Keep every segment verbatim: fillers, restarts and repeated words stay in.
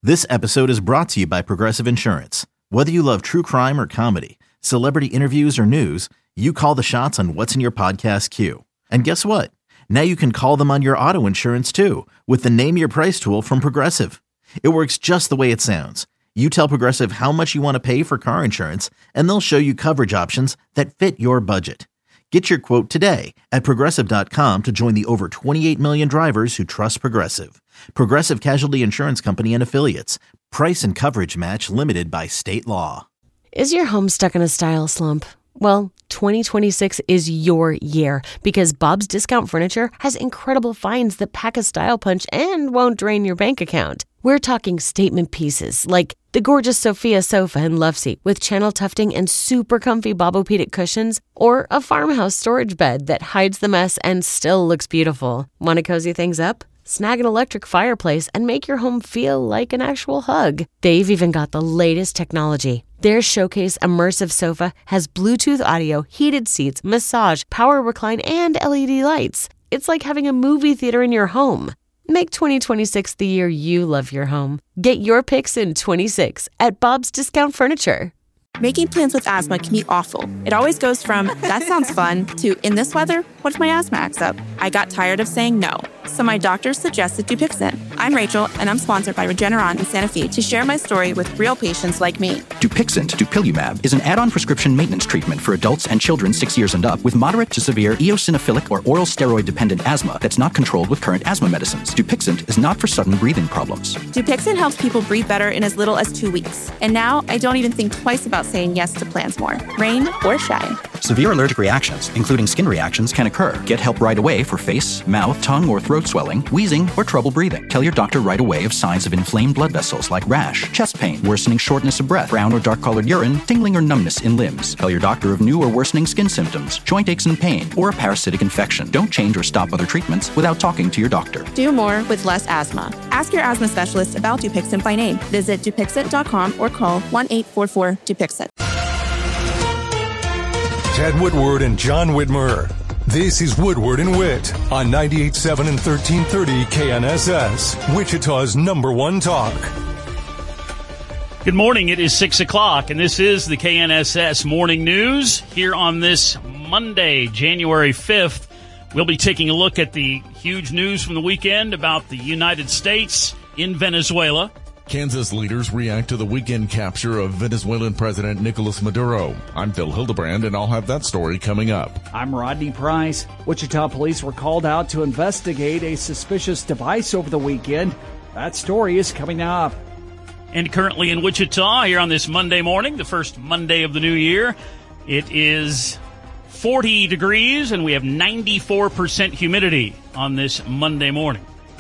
This episode is brought to you by Progressive Insurance. Whether you love true crime or comedy, celebrity interviews or news, you call the shots on what's in your podcast queue. And guess what? Now you can call them on your auto insurance too with the Name Your Price tool from Progressive. It works just the way it sounds. You tell Progressive how much you want to pay for car insurance, and they'll show you coverage options that fit your budget. Get your quote today at Progressive dot com to join the over twenty-eight million drivers who trust Progressive. Progressive Casualty Insurance Company and Affiliates. Price and coverage match limited by state law. Is your home stuck in a style slump? Well, twenty twenty-six is your year because Bob's Discount Furniture has incredible finds that pack a style punch and won't drain your bank account. We're talking statement pieces like the gorgeous Sophia sofa and love seat with channel tufting and super comfy Bobopedic cushions, or a farmhouse storage bed that hides the mess and still looks beautiful. Want to cozy things up? Snag an electric fireplace and make your home feel like an actual hug. They've even got the latest technology. Their Showcase Immersive Sofa has Bluetooth audio, heated seats, massage, power recline, and L E D lights. It's like having a movie theater in your home. Make twenty twenty-six the year you love your home. Get your picks in twenty-six at Bob's Discount Furniture. Making plans with asthma can be awful. It always goes from, that sounds fun, to, in this weather, what if my asthma acts up? I got tired of saying no, so my doctor suggested Dupixent. I'm Rachel, and I'm sponsored by Regeneron in Santa Fe to share my story with real patients like me. Dupixent, dupilumab, is an add-on prescription maintenance treatment for adults and children six years and up with moderate to severe eosinophilic or oral steroid-dependent asthma that's not controlled with current asthma medicines. Dupixent is not for sudden breathing problems. Dupixent helps people breathe better in as little as two weeks. And now, I don't even think twice about saying yes to plans more, rain or shine. Severe allergic reactions, including skin reactions, can occur. Get help right away for face, mouth, tongue, or throat swelling, wheezing, or trouble breathing. Tell your doctor right away of signs of inflamed blood vessels like rash, chest pain, worsening shortness of breath, brown or dark-colored urine, tingling or numbness in limbs. Tell your doctor of new or worsening skin symptoms, joint aches and pain, or a parasitic infection. Don't change or stop other treatments without talking to your doctor. Do more with less asthma. Ask your asthma specialist about Dupixent by name. Visit Dupixent dot com or call one eight four four Dupixent. Ted Woodward and John Whitmer. This is Woodward and Witt on ninety-eight point seven and thirteen thirty K N S S, Wichita's number one talk. Good morning. It is six o'clock, and this is the K N S S Morning News. Here on this Monday, January fifth, we'll be taking a look at the huge news from the weekend about the United States in Venezuela. Kansas leaders react to the weekend capture of Venezuelan President Nicolas Maduro. I'm Phil Hildebrand, and I'll have that story coming up. I'm Rodney Price. Wichita police were called out to investigate a suspicious device over the weekend. That story is coming up. And currently in Wichita, here on this Monday morning, the first Monday of the new year, it is forty degrees, and we have ninety-four percent humidity on this Monday morning.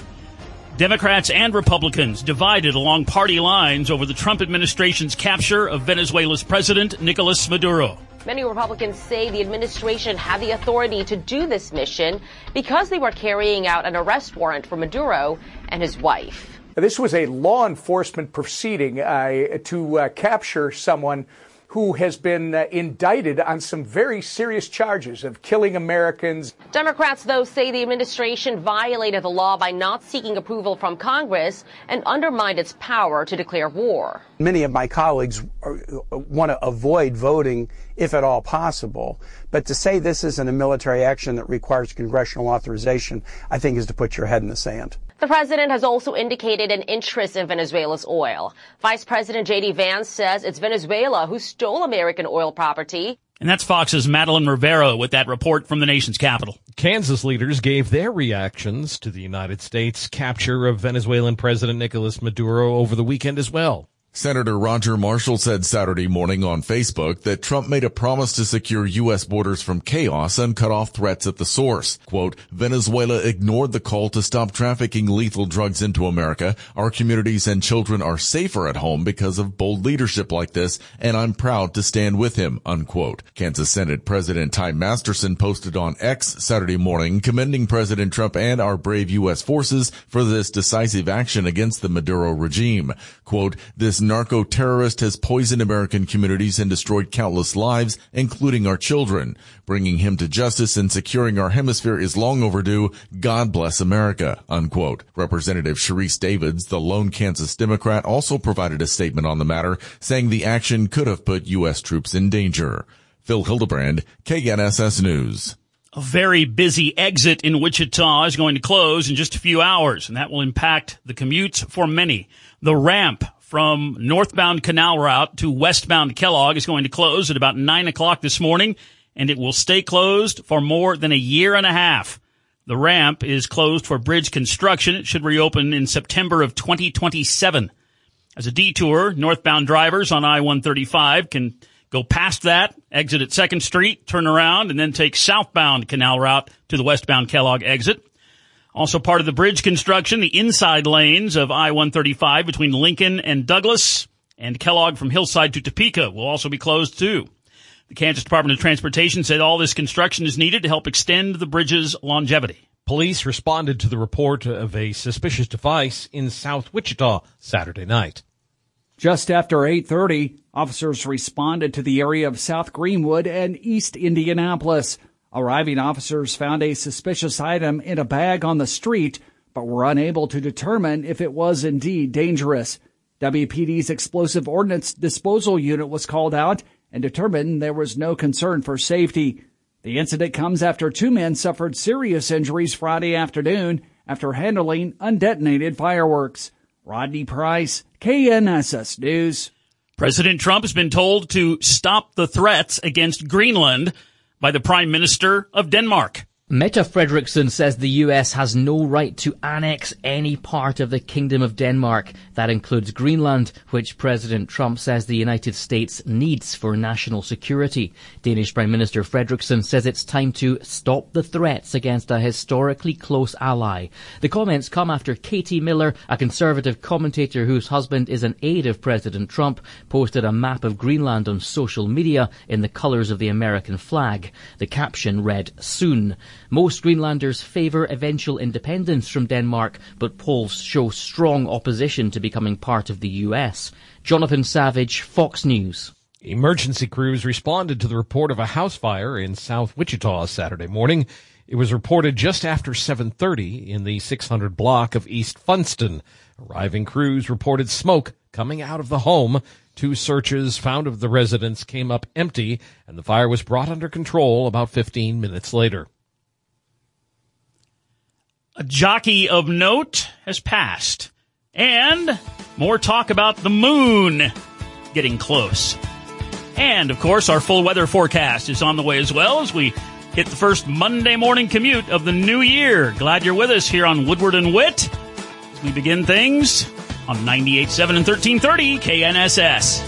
Democrats and Republicans divided along party lines over the Trump administration's capture of Venezuela's president, Nicolas Maduro. Many Republicans say the administration had the authority to do this mission because they were carrying out an arrest warrant for Maduro and his wife. This was a law enforcement proceeding uh, to uh, capture someone who has been uh, indicted on some very serious charges of killing Americans. Democrats, though, say the administration violated the law by not seeking approval from Congress and undermined its power to declare war. Many of my colleagues are, want to avoid voting if at all possible. But to say this isn't a military action that requires congressional authorization, I think is to put your head in the sand. The president has also indicated an interest in Venezuela's oil. Vice President J D Vance says it's Venezuela who stole American oil property. And that's Fox's Madeline Rivera with that report from the nation's capital. Kansas leaders gave their reactions to the United States capture of Venezuelan President Nicolas Maduro over the weekend as well. Senator Roger Marshall said Saturday morning on Facebook that Trump made a promise to secure U S borders from chaos and cut off threats at the source. Quote, Venezuela ignored the call to stop trafficking lethal drugs into America. Our communities and children are safer at home because of bold leadership like this, and I'm proud to stand with him, unquote. Kansas Senate President Ty Masterson posted on X Saturday morning commending President Trump and our brave U S forces for this decisive action against the Maduro regime. Quote, this narco-terrorist has poisoned American communities and destroyed countless lives, including our children. Bringing him to justice and securing our hemisphere is long overdue. God bless America, unquote. Representative Sharice Davids, the lone Kansas Democrat, also provided a statement on the matter, saying the action could have put U S troops in danger. Phil Hildebrand, K N S S News. A very busy exit in Wichita is going to close in just a few hours, and that will impact the commutes for many. The ramp from northbound Canal Route to westbound Kellogg is going to close at about nine o'clock this morning, and it will stay closed for more than a year and a half. The ramp is closed for bridge construction. It should reopen in September of twenty twenty-seven. As a detour, northbound drivers on I one thirty-five can go past that, exit at second Street, turn around, and then take southbound Canal Route to the westbound Kellogg exit. Also part of the bridge construction, the inside lanes of I one thirty-five between Lincoln and Douglas and Kellogg from Hillside to Topeka will also be closed too. The Kansas Department of Transportation said all this construction is needed to help extend the bridge's longevity. Police responded to the report of a suspicious device in South Wichita Saturday night. Just after eight thirty, officers responded to the area of South Greenwood and East Indianapolis. Arriving officers found a suspicious item in a bag on the street, but were unable to determine if it was indeed dangerous. W P D's Explosive Ordnance Disposal Unit was called out and determined there was no concern for safety. The incident comes after two men suffered serious injuries Friday afternoon after handling undetonated fireworks. Rodney Price, K N S S News. President Trump has been told to stop the threats against Greenland by the Prime Minister of Denmark. Mette Frederiksen says the U S has no right to annex any part of the Kingdom of Denmark. That includes Greenland, which President Trump says the United States needs for national security. Danish Prime Minister Frederiksen says it's time to stop the threats against a historically close ally. The comments come after Katie Miller, a conservative commentator whose husband is an aide of President Trump, posted a map of Greenland on social media in the colours of the American flag. The caption read, "Soon." Most Greenlanders favour eventual independence from Denmark, but polls show strong opposition to becoming part of the U S. Jonathan Savage, Fox News. Emergency crews responded to the report of a house fire in South Wichita Saturday morning. It was reported just after seven thirty in the six hundred block of East Funston. Arriving crews reported smoke coming out of the home. Two searches found of the residence came up empty, and the fire was brought under control about fifteen minutes later. A jockey of note has passed. And more talk about the moon getting close. And, of course, our full weather forecast is on the way as well as we hit the first Monday morning commute of the new year. Glad you're with us here on Woodward and Witt as we begin things on ninety-eight point seven and thirteen thirty K N S S.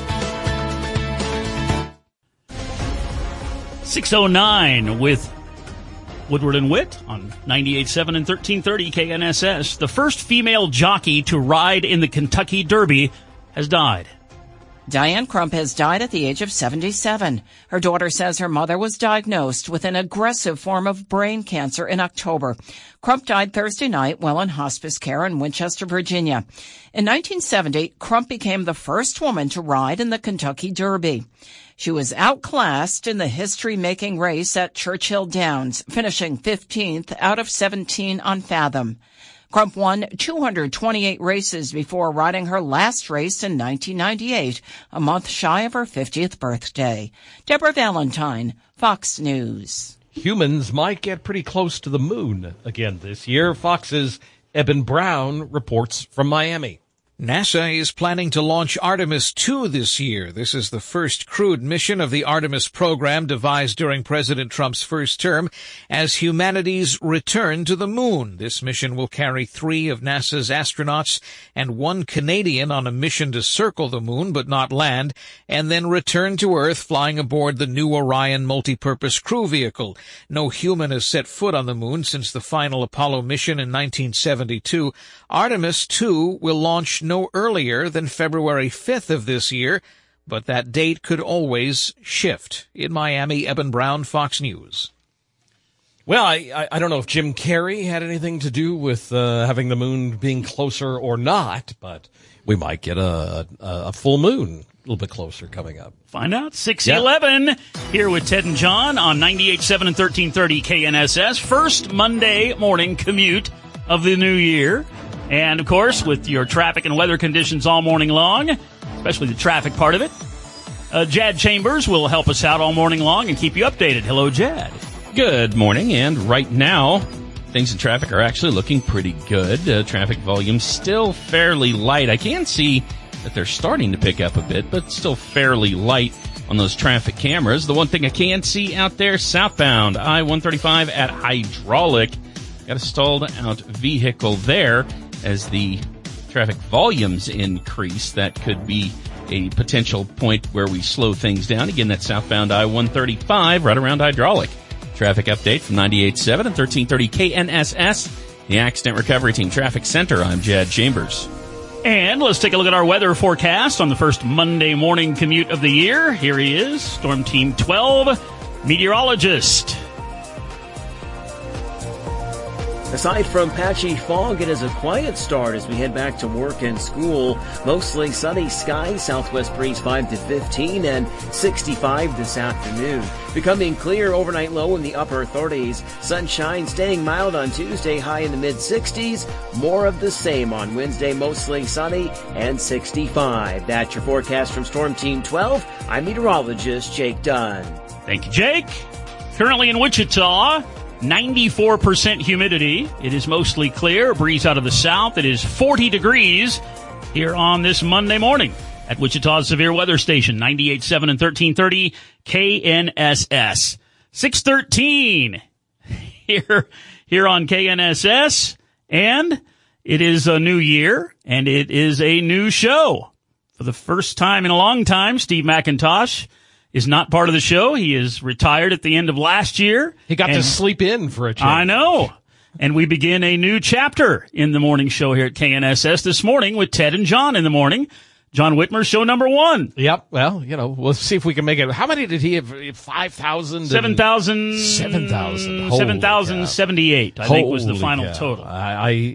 six oh nine with Woodward and Witt on ninety-eight point seven and thirteen thirty K N S S. The first female jockey to ride in the Kentucky Derby has died. Diane Crump has died at the age of seventy-seven. Her daughter says her mother was diagnosed with an aggressive form of brain cancer in October. Crump died Thursday night while in hospice care in Winchester, Virginia. In nineteen seventy, Crump became the first woman to ride in the Kentucky Derby. She was outclassed in the history-making race at Churchill Downs, finishing fifteenth out of seventeen on Fathom. Crump won two hundred twenty-eight races before riding her last race in nineteen ninety-eight, a month shy of her fiftieth birthday. Deborah Valentine, Fox News. Humans might get pretty close to the moon again this year. Fox's Eben Brown reports from Miami. NASA is planning to launch Artemis two this year. This is the first crewed mission of the Artemis program devised during President Trump's first term as humanity's return to the moon. This mission will carry three of NASA's astronauts and one Canadian on a mission to circle the moon but not land, and then return to Earth flying aboard the New Orion multipurpose crew vehicle. No human has set foot on the moon since the final Apollo mission in nineteen seventy-two. Artemis two will launch no earlier than February fifth of this year, but that date could always shift. In Miami, Eben Brown, Fox News. Well, I, I don't know if Jim Carrey had anything to do with uh, having the moon being closer or not, but We might get a, a, a full moon a little bit closer coming up. Find out. six eleven yeah. Here with Ted and John on ninety-eight point seven and thirteen thirty K N S S. First Monday morning commute of the new year. And, of course, with your traffic and weather conditions all morning long, especially the traffic part of it, uh, Jad Chambers will help us out all morning long and keep you updated. Hello, Jad. Good morning. And right now, things in traffic are actually looking pretty good. Uh, traffic volume still fairly light. I can see that they're starting to pick up a bit, but still fairly light on those traffic cameras. The one thing I can see out there, southbound I one thirty-five at Hydraulic. Got a stalled out vehicle there as the traffic volumes increase. That could be a potential point where we slow things down. Again, that's southbound I one thirty-five right around Hydraulic. Traffic update from ninety-eight point seven and thirteen thirty K N S S, the Accident Recovery Team Traffic Center. I'm Jad Chambers. And let's take a look at our weather forecast on the first Monday morning commute of the year. Here he is, Storm Team twelve, meteorologist. Aside from patchy fog, it is a quiet start as we head back to work and school. Mostly sunny skies, southwest breeze five to fifteen and sixty-five this afternoon. Becoming clear, overnight low in the upper thirties. Sunshine staying mild on Tuesday, high in the mid sixties. More of the same on Wednesday, mostly sunny and sixty-five. That's your forecast from Storm Team twelve. I'm meteorologist Jake Dunn. Thank you, Jake. Currently in Wichita, ninety-four percent humidity. It is mostly clear. A breeze out of the south. It is forty degrees here on this Monday morning at Wichita's Severe Weather Station, ninety-eight point seven and thirteen thirty K N S S. six thirteen here, here on K N S S. And it is a new year, and it is a new show. For the first time in a long time, Steve McIntosh is not part of the show. He is retired at the end of last year. He got to sleep in for a change. I know. And we begin a new chapter in the morning show here at K N S S this morning with Ted and John in the morning. John Whitmer, show number one. Yep. Well, you know, we'll see if we can make it. How many did he have? five thousand? seven thousand. seven thousand. seven thousand seventy-eight, I Holy think, was the final cow. total. I,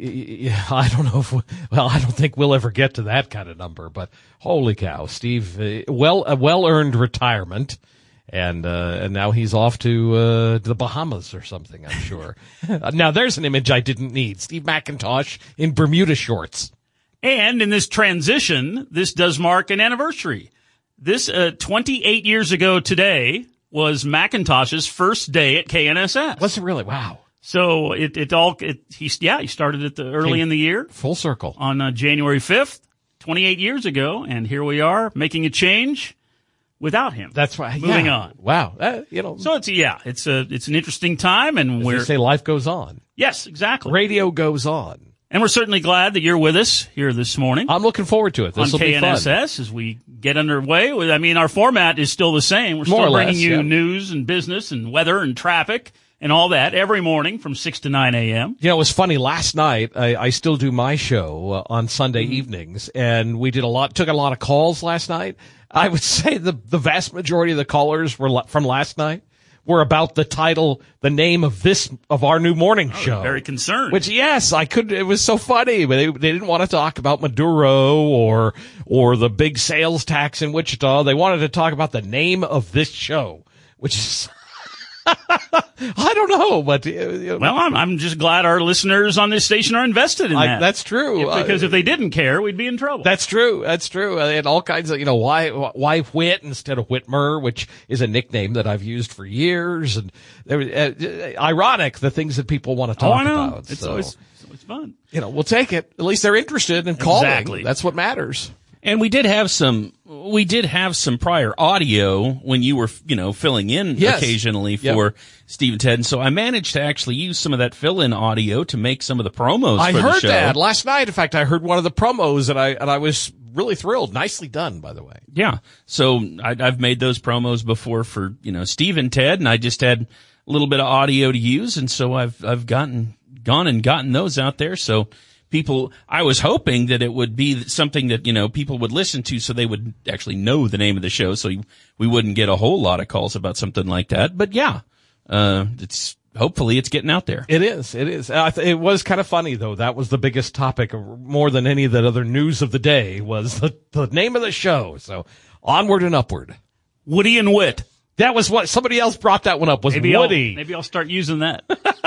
I, I don't know if, we, well, I don't think we'll ever get to that kind of number, but holy cow, Steve, uh, well, a well-earned retirement. And, uh, and now he's off to, uh, the Bahamas or something, I'm sure. Now there's an image I didn't need. Steve McIntosh in Bermuda shorts. And in this transition, this does mark an anniversary. This, uh, twenty-eight years ago today was McIntosh's first day at K N S S. Was it really? Wow. So it, it all, it, he, yeah, he started it the early in the year. Full circle. On uh, January fifth, twenty-eight years ago. And here we are making a change without him. That's right. Moving yeah. on. Wow. Uh, you know. So it's, yeah, it's a, it's an interesting time, and As we're. they say, life goes on. Yes, exactly. Radio goes on. And we're certainly glad that you're with us here this morning. I'm looking forward to it. This will be fun. On K N S S as we get underway. I mean, our format is still the same. We're still More or bringing less, you yeah. news and business and weather and traffic and all that every morning from six to nine a.m. You know, it was funny. Last night, I, I still do my show uh, on Sunday Mm-hmm. evenings, and we did a lot, took a lot of calls last night. I would say the, the vast majority of the callers were la- from last night were about the title, the name of this, of our new morning Oh, show. very concerned. Which, yes, I could, it was so funny, but they, they didn't want to talk about Maduro or, or the big sales tax in Wichita. They wanted to talk about the name of this show, which is, I don't know, but. Uh, well, I'm, I'm just glad our listeners on this station are invested in I, that. That's true. If, because uh, if they didn't care, we'd be in trouble. That's true. That's true. They had all kinds of, you know, why, why Whit instead of Whitmer, which is a nickname that I've used for years. And there was, uh, ironic, the things that people want to talk oh, I know. about. It's so, always, it's always fun. You know, we'll take it. At least they're interested in calling. Exactly. That's what matters. And we did have some, we did have some prior audio when you were, you know, filling in Yes. occasionally for Yep. Steve and Ted. And so I managed to actually use some of that fill-in audio to make some of the promos I for the heard show. that last night. In fact, I heard one of the promos and I, and I was really thrilled. Nicely done, by the way. Yeah. So I, I've made those promos before for, you know, Steve and Ted, and I just had a little bit of audio to use. And so I've, I've gotten, gone and gotten those out there. So people, I was hoping that it would be something that, you know, people would listen to so they would actually know the name of the show, so we wouldn't get a whole lot of calls about something like that. But yeah, uh, it's hopefully it's getting out there. It is. It is. Uh, it was kind of funny, though. That was the biggest topic, more than any of the other news of the day, was the, the name of the show. So onward and upward. Woody and Wit. That was what somebody else brought that one up, was maybe Woody. I'll, maybe I'll start using that.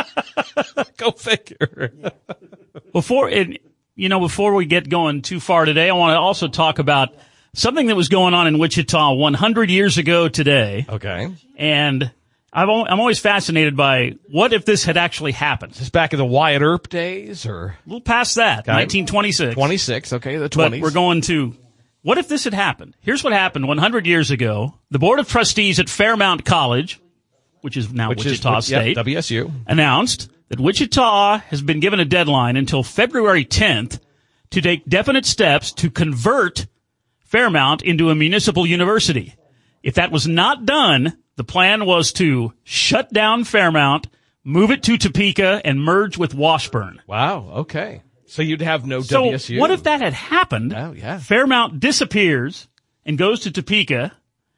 Go figure. Before it, you know, before we get going too far today, I want to also talk about something that was going on in Wichita one hundred years ago today. Okay. And I've, I'm always fascinated by what if this had actually happened. Is this back in the Wyatt Earp days, or? A little past that, okay. nineteen twenty-six. twenty-six, okay, the twenties. But we're going to, what if this had happened? Here's what happened one hundred years ago. The Board of Trustees at Fairmount College, which is now which Wichita is, State, yep, W S U, announced that Wichita has been given a deadline until February tenth to take definite steps to convert Fairmount into a municipal university. If that was not done, the plan was to shut down Fairmount, move it to Topeka, and merge with Washburn. Wow, okay. So you'd have no so W S U. What if that had happened? Oh, yeah. Fairmount disappears and goes to Topeka,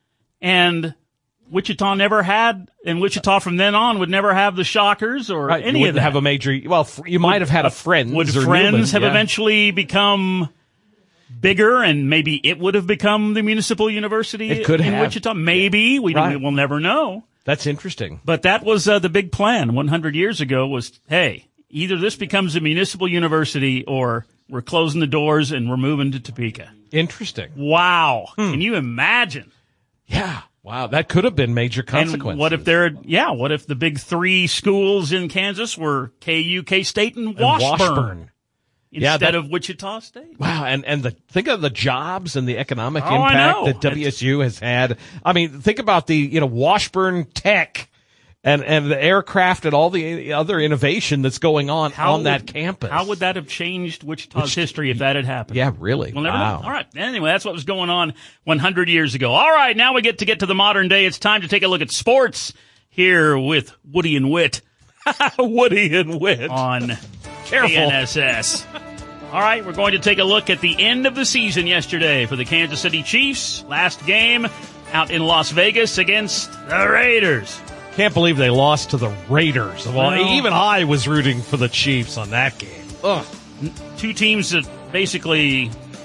and Wichita never had, and Wichita from then on would never have the Shockers or right, any you of that. Have a major, well, you might have had a Friends. Would or Friends Newman, have yeah. eventually become bigger, and maybe it would have become the municipal university it could in have. Wichita? Maybe. We right. will never know. That's interesting. But that was uh, the big plan one hundred years ago was, hey, either this becomes a municipal university or we're closing the doors and we're moving to Topeka. Interesting. Wow. Hmm. Can you imagine? Yeah. Wow. That could have been major consequences. And what if there, yeah, what if the big three schools in Kansas were K U, K-State, and Washburn? And Washburn. Instead yeah, that, of Wichita State. Wow, and and the think of the jobs and the economic oh, impact that W S U it's, has had. I mean, think about the you know Washburn Tech and and the aircraft and all the other innovation that's going on how on would, that campus. How would that have changed Wichita's Which, history if that had happened? Yeah, really. We'll never wow. know. All right. Anyway, that's what was going on one hundred years ago. All right, now we get to get to the modern day. It's time to take a look at sports here with Woody and Wit. Woody and Wit on Careful. K N S S. All right, we're going to take a look at the end of the season yesterday for the Kansas City Chiefs. Last game out in Las Vegas against the Raiders. Can't believe they lost to the Raiders. Well, well, even I was rooting for the Chiefs on that game. Ugh. Two teams that basically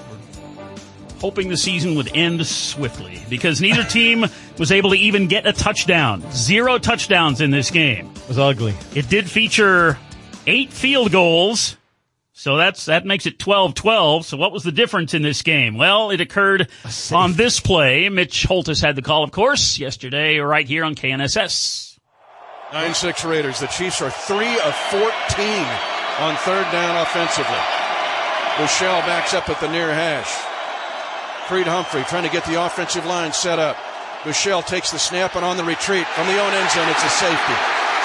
were hoping the season would end swiftly because neither team was able to even get a touchdown. Zero touchdowns in this game. It was ugly. It did feature eight field goals. So that's that makes it twelve twelve. So what was the difference in this game? Well, it occurred on this play. Mitch Holtis had the call, of course, yesterday right here on K N S S. nine six Raiders. The Chiefs are three of fourteen on third down offensively. Bushell backs up at the near hash. Creed Humphrey trying to get the offensive line set up. Bushell takes the snap and on the retreat from the own end zone. It's a safety.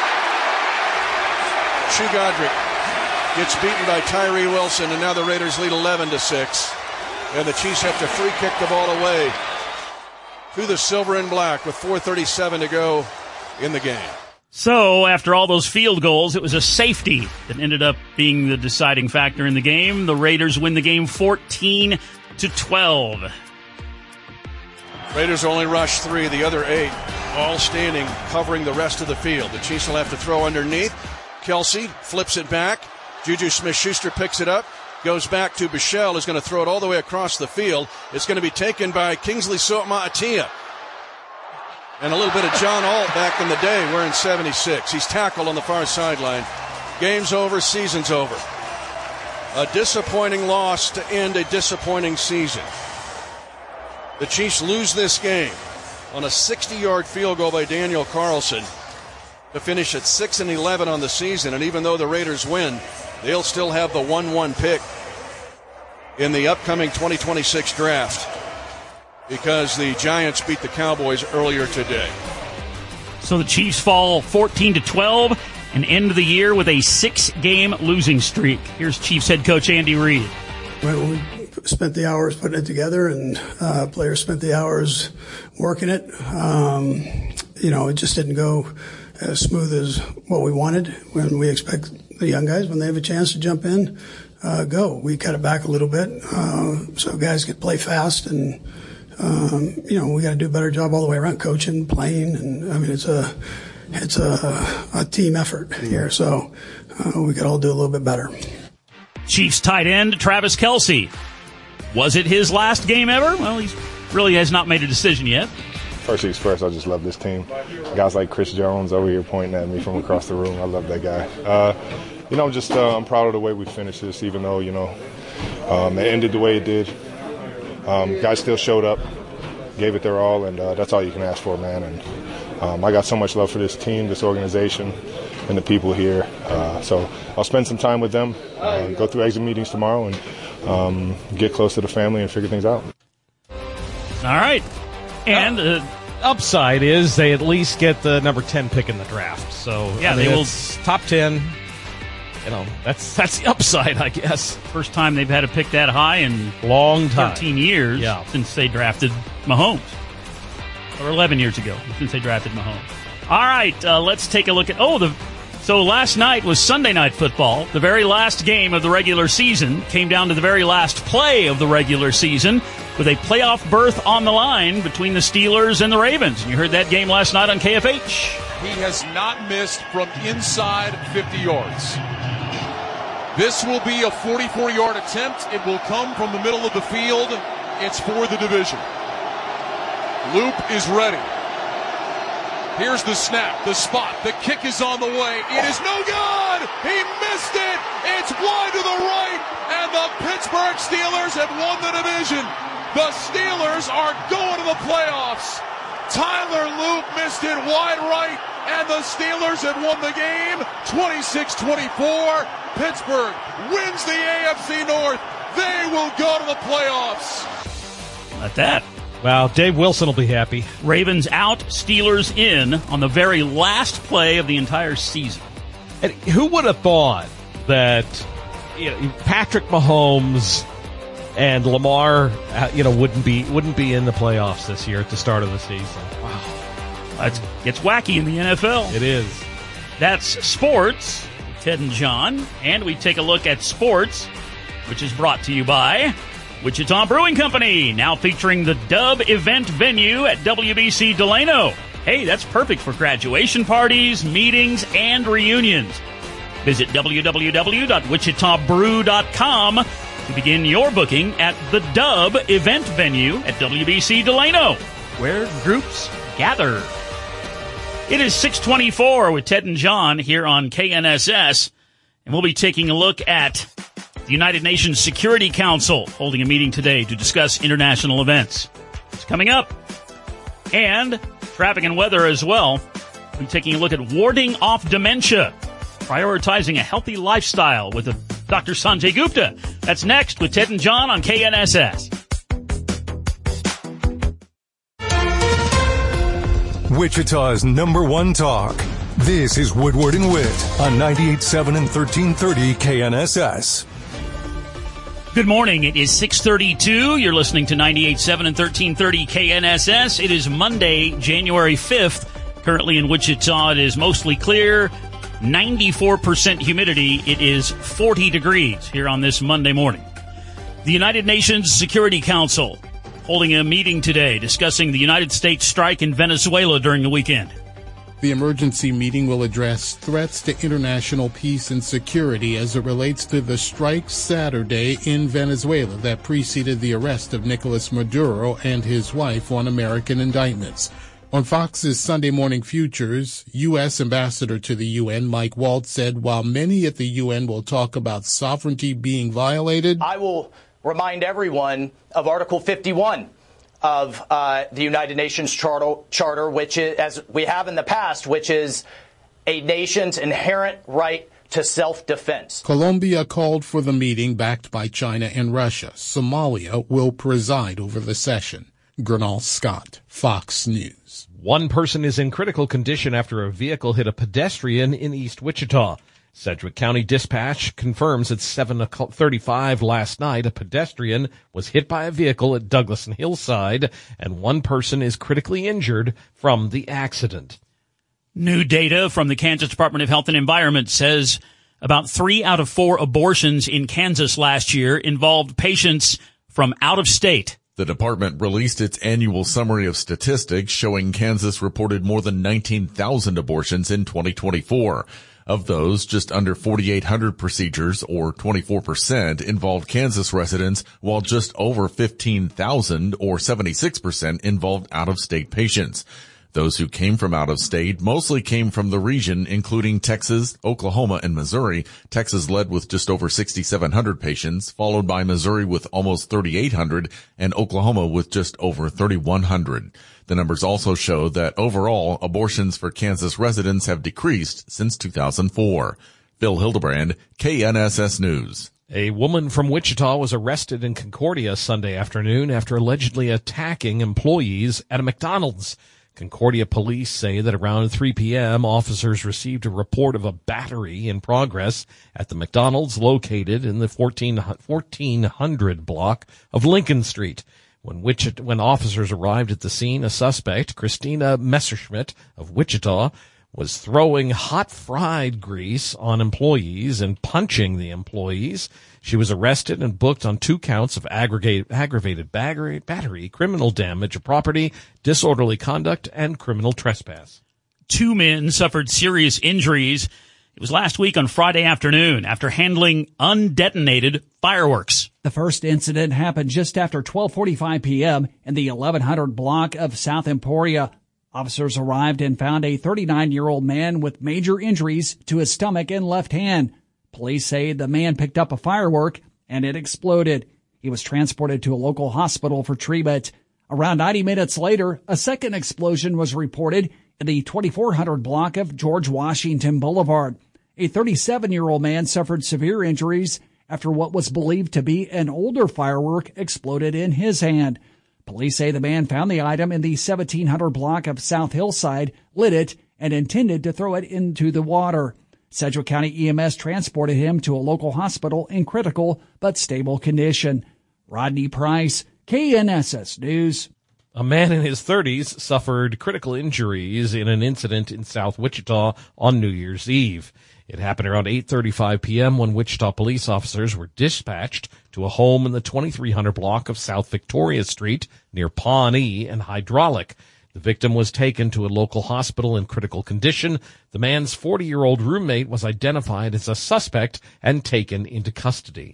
Chu Godric gets beaten by Tyree Wilson, and now the Raiders lead eleven to six. And the Chiefs have to free kick the ball away to the silver and black with four thirty-seven to go in the game. So, after all those field goals, it was a safety that ended up being the deciding factor in the game. The Raiders win the game fourteen to twelve. Raiders only rushed three, the other eight all standing, covering the rest of the field. The Chiefs will have to throw underneath. Kelsey flips it back. Juju Smith-Schuster picks it up, goes back to Bushell, is going to throw it all the way across the field. It's going to be taken by Kingsley Suama'atia. And a little bit of John Alt back in the day wearing seventy-six. He's tackled on the far sideline. Game's over, season's over. A disappointing loss to end a disappointing season. The Chiefs lose this game on a sixty-yard field goal by Daniel Carlson to finish at six and eleven on the season. And even though the Raiders win, they'll still have the one one pick in the upcoming twenty twenty-six draft because the Giants beat the Cowboys earlier today. So the Chiefs fall fourteen to twelve and end the year with a six-game losing streak. Here's Chiefs head coach Andy Reid. Well, we spent the hours putting it together, and uh, players spent the hours working it. Um, you know, it just didn't go as smooth as what we wanted. When we expect the young guys, when they have a chance to jump in, uh, go. We cut it back a little bit uh, so guys could play fast, and um, you know we got to do a better job all the way around, coaching, playing, and I mean it's a it's a, a team effort here. So uh, we could all do a little bit better. Chiefs tight end Travis Kelce. Was it his last game ever? Well, he really has not made a decision yet. First things first, I just love this team. Guys like Chris Jones over here pointing at me from across the room. I love that guy. Uh, you know, just uh, I'm proud of the way we finished this, even though, you know, um, it ended the way it did. Um, guys still showed up, gave it their all, and uh, that's all you can ask for, man. And um, I got so much love for this team, this organization, and the people here. Uh, so I'll spend some time with them, uh, go through exit meetings tomorrow, and um, get close to the family and figure things out. All right. And uh, upside is they at least get the number ten pick in the draft. So yeah, I mean, they will top ten. You know, that's that's the upside, I guess. First time they've had a pick that high in long time, thirteen years yeah. since they drafted Mahomes, or eleven years ago since they drafted Mahomes. All right, uh, let's take a look at oh the. So last night was Sunday Night Football. The very last game of the regular season came down to the very last play of the regular season with a playoff berth on the line between the Steelers and the Ravens. And you heard that game last night on K F H. He has not missed from inside fifty yards. This will be a forty-four-yard attempt. It will come from the middle of the field. It's for the division. Loop is ready. Here's the snap, the spot, the kick is on the way. It is no good! He missed it! It's wide to the right, and the Pittsburgh Steelers have won the division. The Steelers are going to the playoffs. Tyler Loop missed it wide right, and the Steelers have won the game twenty-six twenty-four. Pittsburgh wins the A F C North. They will go to the playoffs. Like that. Wow, Dave Wilson will be happy. Ravens out, Steelers in on the very last play of the entire season. And who would have thought that you know, Patrick Mahomes and Lamar, uh, you know, wouldn't be wouldn't be in the playoffs this year at the start of the season? Wow, it gets wacky in the N F L. It is. That's sports. Ted and John, and we take a look at sports, which is brought to you by Wichita Brewing Company, now featuring the Dub event venue at W B C Delano. Hey, that's perfect for graduation parties, meetings, and reunions. Visit w w w dot wichita brew dot com to begin your booking at the Dub event venue at W B C Delano, where groups gather. It is six twenty-four with Ted and John here on K N S S, and we'll be taking a look at the United Nations Security Council holding a meeting today to discuss international events. It's coming up. And traffic and weather as well. We'll be taking a look at warding off dementia, prioritizing a healthy lifestyle with Doctor Sanjay Gupta. That's next with Ted and John on K N S S. Wichita's number one talk. This is Woodward and Witt on ninety-eight point seven and thirteen thirty K N S S. Good morning. It is six thirty-two. You're listening to ninety-eight point seven and thirteen thirty K N S S. It is Monday, January fifth. Currently in Wichita, it is mostly clear, ninety-four percent humidity. It is forty degrees here on this Monday morning. The United Nations Security Council holding a meeting today discussing the United States strike in Venezuela during the weekend. The emergency meeting will address threats to international peace and security as it relates to the strike Saturday in Venezuela that preceded the arrest of Nicolas Maduro and his wife on American indictments. On Fox's Sunday Morning Futures, U S Ambassador to the U N Mike Waltz said while many at the U N will talk about sovereignty being violated, I will remind everyone of Article fifty-one of uh, the United Nations Charter, Charter, which is, as we have in the past, which is a nation's inherent right to self-defense. Colombia called for the meeting backed by China and Russia. Somalia will preside over the session. Gernal Scott, Fox News. One person is in critical condition after a vehicle hit a pedestrian in East Wichita. Sedgwick County Dispatch confirms at seven thirty-five last night a pedestrian was hit by a vehicle at Douglas and Hillside, and one person is critically injured from the accident. New data from the Kansas Department of Health and Environment says about three out of four abortions in Kansas last year involved patients from out of state. The department released its annual summary of statistics showing Kansas reported more than nineteen thousand abortions in twenty twenty-four. Of those, just under forty-eight hundred procedures, or twenty-four percent, involved Kansas residents, while just over fifteen thousand, or seventy-six percent, involved out-of-state patients. Those who came from out of state mostly came from the region, including Texas, Oklahoma, and Missouri. Texas led with just over sixty-seven hundred patients, followed by Missouri with almost thirty-eight hundred, and Oklahoma with just over thirty-one hundred. The numbers also show that overall, abortions for Kansas residents have decreased since two thousand four. Phil Hildebrand, K N S S News. A woman from Wichita was arrested in Concordia Sunday afternoon after allegedly attacking employees at a McDonald's. Concordia police say that around three p.m., officers received a report of a battery in progress at the McDonald's located in the fourteen hundred block of Lincoln Street. When Wichita, when officers arrived at the scene, a suspect, Christina Messerschmidt of Wichita, was throwing hot fried grease on employees and punching the employees. She was arrested and booked on two counts of aggregate, aggravated battery, battery, criminal damage of property, disorderly conduct, and criminal trespass. Two men suffered serious injuries. It was last week on Friday afternoon after handling undetonated fireworks. The first incident happened just after twelve forty-five p.m. in the eleven hundred block of South Emporia. Officers arrived and found a thirty-nine-year-old man with major injuries to his stomach and left hand. Police say the man picked up a firework and it exploded. He was transported to a local hospital for treatment. Around ninety minutes later, a second explosion was reported in the twenty-four hundred block of George Washington Boulevard. A thirty-seven-year-old man suffered severe injuries after what was believed to be an older firework exploded in his hand. Police say the man found the item in the seventeen hundred block of South Hillside, lit it, and intended to throw it into the water. Sedgwick County E M S transported him to a local hospital in critical but stable condition. Rodney Price, K N S S News. A man in his thirties suffered critical injuries in an incident in South Wichita on New Year's Eve. It happened around eight thirty-five p.m. when Wichita police officers were dispatched to a home in the twenty-three hundred block of South Victoria Street near Pawnee and Hydraulic. The victim was taken to a local hospital in critical condition. The man's forty-year-old roommate was identified as a suspect and taken into custody.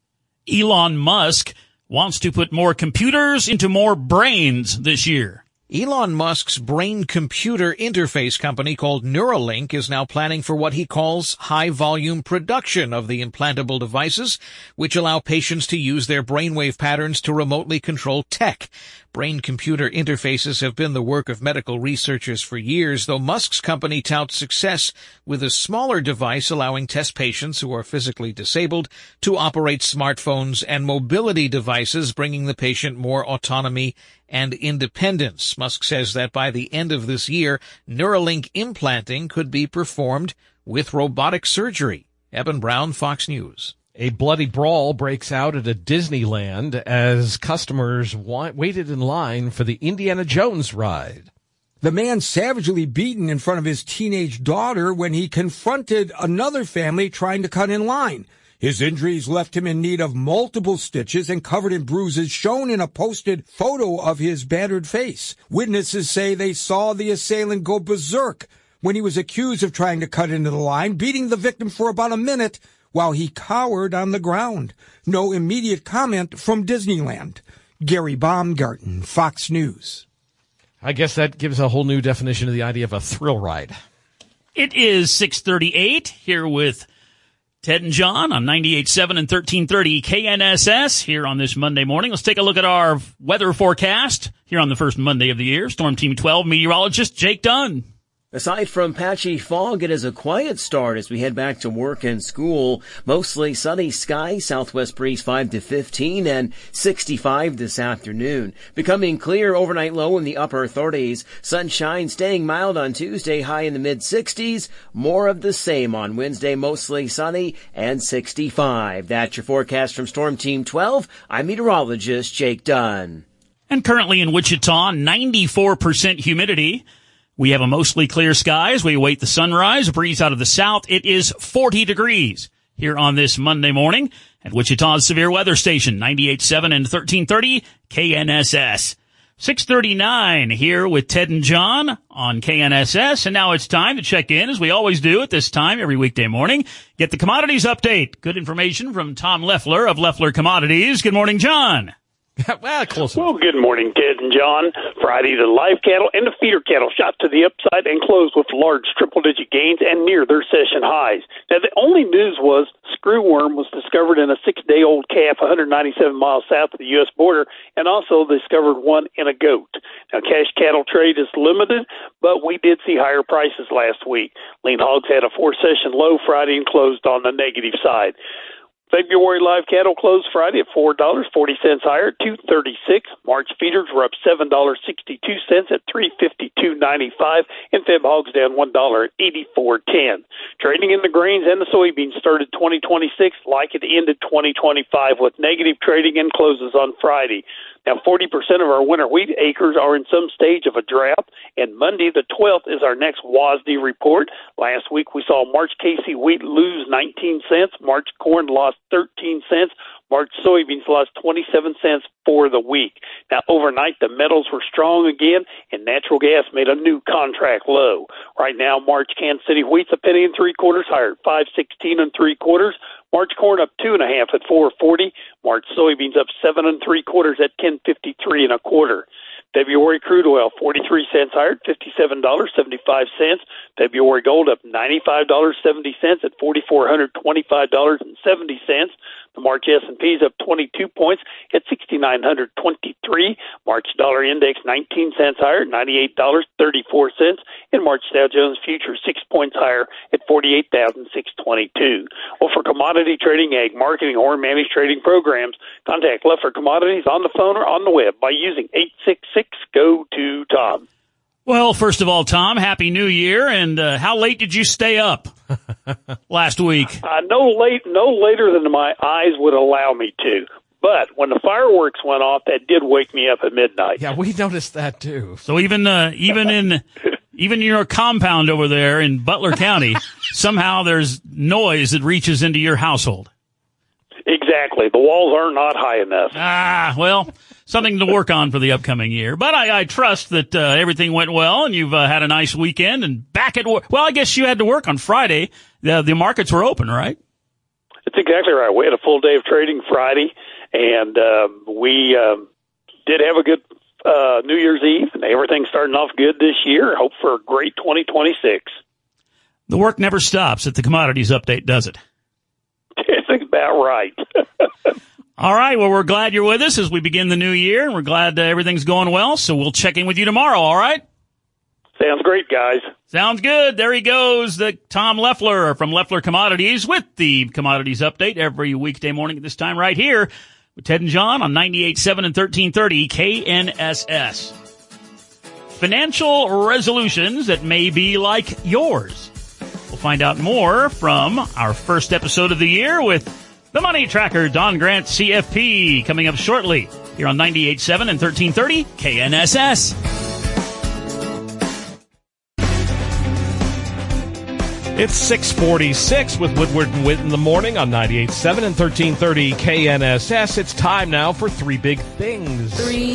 Elon Musk wants to put more computers into more brains this year. Elon Musk's brain-computer interface company called Neuralink is now planning for what he calls high-volume production of the implantable devices, which allow patients to use their brainwave patterns to remotely control tech. Brain-computer interfaces have been the work of medical researchers for years, though Musk's company touts success with a smaller device allowing test patients who are physically disabled to operate smartphones and mobility devices, bringing the patient more autonomy and independence. Musk says that by the end of this year, Neuralink implanting could be performed with robotic surgery. Eben Brown, Fox News. A bloody brawl breaks out at a Disneyland as customers wa- waited in line for the Indiana Jones ride. The man savagely beaten in front of his teenage daughter when he confronted another family trying to cut in line. His injuries left him in need of multiple stitches and covered in bruises shown in a posted photo of his battered face. Witnesses say they saw the assailant go berserk when he was accused of trying to cut into the line, beating the victim for about a minute while he cowered on the ground. No immediate comment from Disneyland. Gary Baumgarten, Fox News. I guess that gives a whole new definition of the idea of a thrill ride. It is six thirty-eight here with Ted and John on ninety-eight point seven and thirteen thirty K N S S here on this Monday morning. Let's take a look at our weather forecast here on the first Monday of the year. Storm Team twelve meteorologist Jake Dunn. Aside from patchy fog, it is a quiet start as we head back to work and school. Mostly sunny skies, southwest breeze five to fifteen and sixty-five this afternoon. Becoming clear, overnight low in the upper thirties. Sunshine staying mild on Tuesday, high in the mid sixties. More of the same on Wednesday, mostly sunny and sixty-five. That's your forecast from Storm Team twelve. I'm meteorologist Jake Dunn. And currently in Wichita, ninety-four percent humidity. We have a mostly clear skies. We await the sunrise, a breeze out of the south. It is forty degrees here on this Monday morning at Wichita's Severe Weather Station, ninety-eight point seven and thirteen thirty K N S S. six thirty-nine here with Ted and John on K N S S. And now it's time to check in, as we always do at this time every weekday morning. Get the commodities update. Good information from Tom Leffler of Leffler Commodities. Good morning, John. well, close well, good morning, Ted and John. Friday, the live cattle and the feeder cattle shot to the upside and closed with large triple-digit gains and near their session highs. Now, the only news was screwworm was discovered in a six-day-old calf one hundred ninety-seven miles south of the U S border, and also discovered one in a goat. Now, cash cattle trade is limited, but we did see higher prices last week. Lean hogs had a four-session low Friday and closed on the negative side. February live cattle closed Friday at four dollars and forty cents higher at two thirty-six. March feeders were up seven dollars and sixty-two cents at three fifty-two ninety-five, and Feb hogs down one dollar at eighty-four ten. Trading in the grains and the soybeans started twenty twenty-six like it ended twenty twenty-five, with negative trading and closes on Friday. Now, forty percent of our winter wheat acres are in some stage of a drought, and Monday the twelfth is our next W A S D report. Last week we saw March K C wheat lose nineteen cents, March corn lost thirteen cents, March soybeans lost twenty-seven cents for the week. Now, overnight the metals were strong again, and natural gas made a new contract low. Right now, March Kansas City wheat's a penny and three quarters higher at five sixteen and three quarters. March corn up two and a half at four forty. March soybeans up seven and three quarters at ten fifty three and a quarter. February crude oil forty-three cents higher at fifty-seven dollars and seventy-five cents. February gold up ninety-five dollars and seventy cents at four thousand four hundred twenty-five dollars and seventy cents. The March S and P is up twenty-two points at six thousand nine hundred twenty-three. March dollar index nineteen cents higher at ninety-eight dollars and thirty-four cents. And March Dow Jones futures six points higher at forty-eight thousand six hundred twenty-two. Well, for commodity trading, ag marketing, or managed trading programs, contact Leffler Commodities on the phone or on the web by using eight six six, G O two, Tom. Well, first of all, Tom, Happy New Year. And uh, how late did you stay up last week? Uh, no late, no later than my eyes would allow me to. But when the fireworks went off, that did wake me up at midnight. Yeah, we noticed that too. So even uh, even in even in your compound over there in Butler County, somehow there's noise that reaches into your household. Exactly. The walls are not high enough. Ah, well, something to work on for the upcoming year. But I, I trust that uh, everything went well and you've uh, had a nice weekend and back at work. Well, I guess you had to work on Friday. The, the markets were open, right? That's exactly right. We had a full day of trading Friday, and uh, we uh, did have a good uh, New Year's Eve, and everything's starting off good this year. Hope for a great twenty twenty-six. The work never stops at the Commodities Update, does it? That's about right. All right. Well, we're glad you're with us as we begin the new year, and we're glad uh, everything's going well. So we'll check in with you tomorrow. All right. Sounds great, guys. Sounds good. There he goes, the Tom Leffler from Leffler Commodities with the Commodities Update every weekday morning at this time right here with Ted and John on ninety-eight point seven and thirteen thirty K N S S. Financial resolutions that may be like yours. We'll find out more from our first episode of the year with the Money Tracker, Don Grant, C F P, coming up shortly here on ninety-eight point seven and thirteen thirty K N S S. It's six forty-six with Woodward and Witt in the morning on ninety-eight point seven and thirteen thirty K N S S. It's time now for Three Big Things. Three.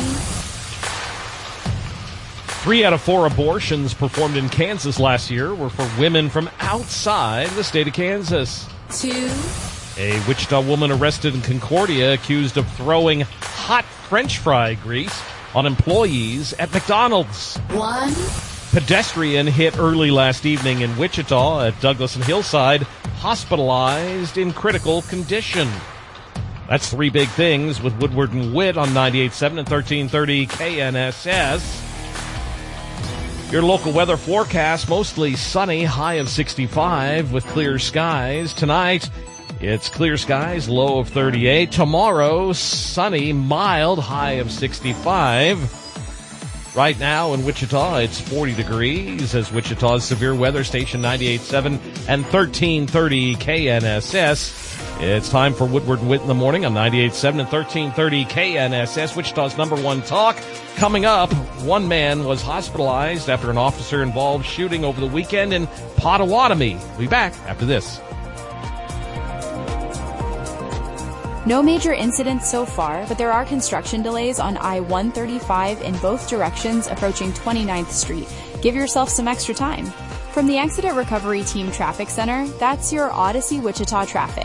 Three out of four abortions performed in Kansas last year were for women from outside the state of Kansas. Two. A Wichita woman arrested in Concordia accused of throwing hot French fry grease on employees at McDonald's. One. Pedestrian hit early last evening in Wichita at Douglas and Hillside, hospitalized in critical condition. That's Three Big Things with Woodward and Witt on ninety-eight point seven and thirteen thirty K N S S. Your local weather forecast, mostly sunny, high of sixty-five with clear skies. Tonight, it's clear skies, low of thirty-eight. Tomorrow, sunny, mild, high of sixty-five. Right now in Wichita, it's forty degrees as Wichita's Severe Weather Station ninety-eight point seven and thirteen thirty K N S S. It's time for Woodward and Witt in the morning on ninety-eight point seven and thirteen thirty K N S S, Wichita's number one talk. Coming up, one man was hospitalized after an officer-involved shooting over the weekend in Potawatomi. We'll be back after this. No major incidents so far, but there are construction delays on I one thirty-five in both directions approaching twenty-ninth Street. Give yourself some extra time. From the Accident Recovery Team Traffic Center, that's your Odyssey Wichita traffic.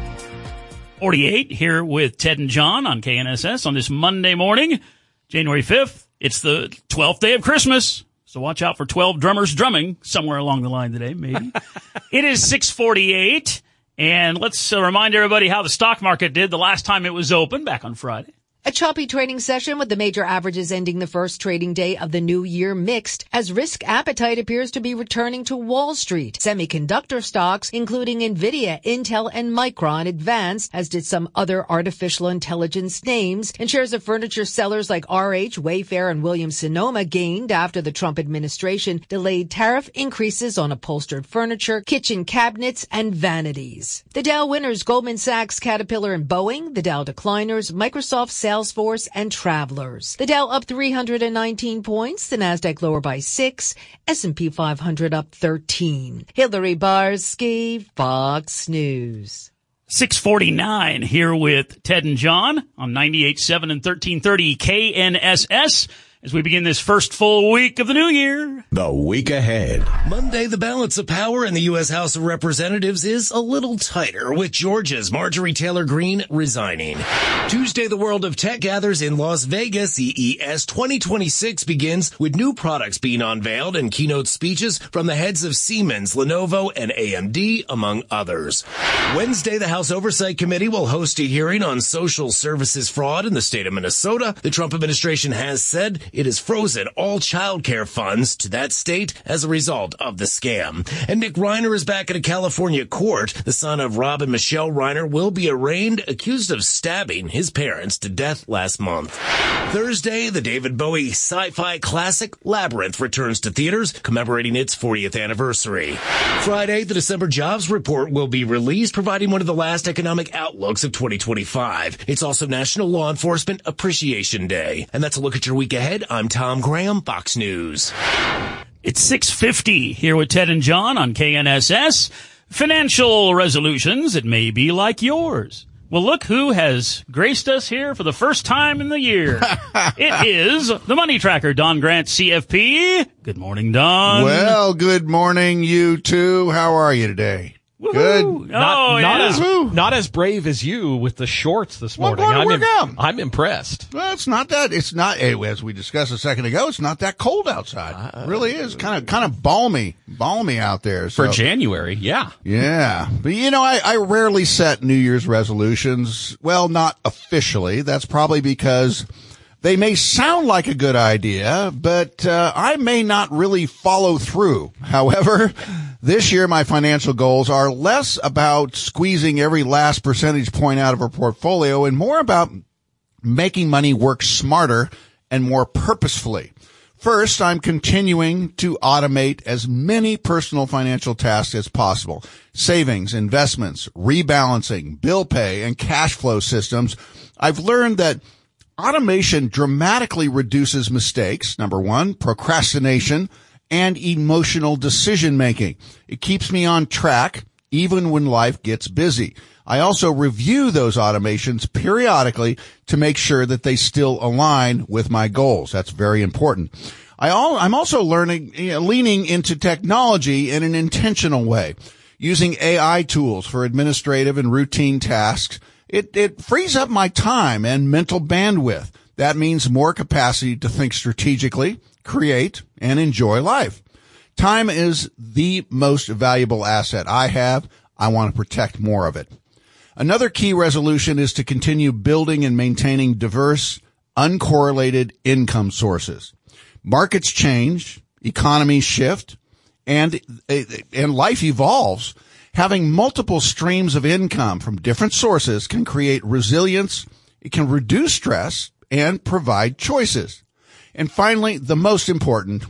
forty-eight here with Ted and John on K N S S on this Monday morning, January fifth. It's the twelfth day of Christmas, so watch out for twelve drummers drumming somewhere along the line today, maybe. It is six forty-eight, and let's uh, remind everybody how the stock market did the last time it was open, back on Friday. A choppy trading session with the major averages ending the first trading day of the new year mixed as risk appetite appears to be returning to Wall Street. Semiconductor stocks, including Nvidia, Intel, and Micron, advanced, as did some other artificial intelligence names, and shares of furniture sellers like R H, Wayfair, and Williams-Sonoma gained after the Trump administration delayed tariff increases on upholstered furniture, kitchen cabinets, and vanities. The Dow winners, Goldman Sachs, Caterpillar, and Boeing. The Dow decliners, Microsoft, Salesforce, and Travelers. The Dow up three hundred nineteen points, the Nasdaq lower by six, S and P five hundred up thirteen. Hillary Barsky, Fox News. six forty-nine here with Ted and John on ninety-eight point seven and thirteen thirty K N S S. As we begin this first full week of the new year. The week ahead. Monday, the balance of power in the U S House of Representatives is a little tighter, with Georgia's Marjorie Taylor Greene resigning. Tuesday, the world of tech gathers in Las Vegas. C E S twenty twenty-six begins with new products being unveiled and keynote speeches from the heads of Siemens, Lenovo, and A M D, among others. Wednesday, the House Oversight Committee will host a hearing on social services fraud in the state of Minnesota. The Trump administration has said it has frozen all child care funds to that state as a result of the scam. And Nick Reiner is back at a California court. The son of Rob and Michelle Reiner will be arraigned, accused of stabbing his parents to death last month. Thursday, the David Bowie sci-fi classic Labyrinth returns to theaters, commemorating its fortieth anniversary. Friday, the December jobs report will be released, providing one of the last economic outlooks of twenty twenty-five. It's also National Law Enforcement Appreciation Day. And that's a look at your week ahead. I'm Tom Graham, Fox News. It's six fifty here with Ted and John on K N S S. Financial resolutions that may be like yours. Well, look who has graced us here for the first time in the year. It is the Money Tracker, Don Grant, C F P. Good morning, Don. Well, good morning, you two. How are you today? Woo-hoo. Good. Not, oh, not yeah. as not as brave as you with the shorts this Well, morning. why I'm, work im- out? I'm impressed. Well, it's not that. It's not, as we discussed a second ago, it's not that cold outside. It really is kind of kind of balmy, balmy out there. So. For January, yeah. Yeah. But, you know, I, I rarely set New Year's resolutions. Well, not officially. That's probably because they may sound like a good idea, but uh, I may not really follow through. However, this year my financial goals are less about squeezing every last percentage point out of a portfolio and more about making money work smarter and more purposefully. First, I'm continuing to automate as many personal financial tasks as possible. Savings, investments, rebalancing, bill pay, and cash flow systems. I've learned that automation dramatically reduces mistakes, number one, procrastination, and emotional decision-making. It keeps me on track even when life gets busy. I also review those automations periodically to make sure that they still align with my goals. That's very important. I all, I'm also learning, you know, leaning into technology in an intentional way, using A I tools for administrative and routine tasks. It, it frees up my time and mental bandwidth. That means more capacity to think strategically, create, and enjoy life. Time is the most valuable asset I have. I want to protect more of it. Another key resolution is to continue building and maintaining diverse, uncorrelated income sources. Markets change, economies shift, and, and life evolves. Having multiple streams of income from different sources can create resilience, it can reduce stress, and provide choices. And finally, the most important,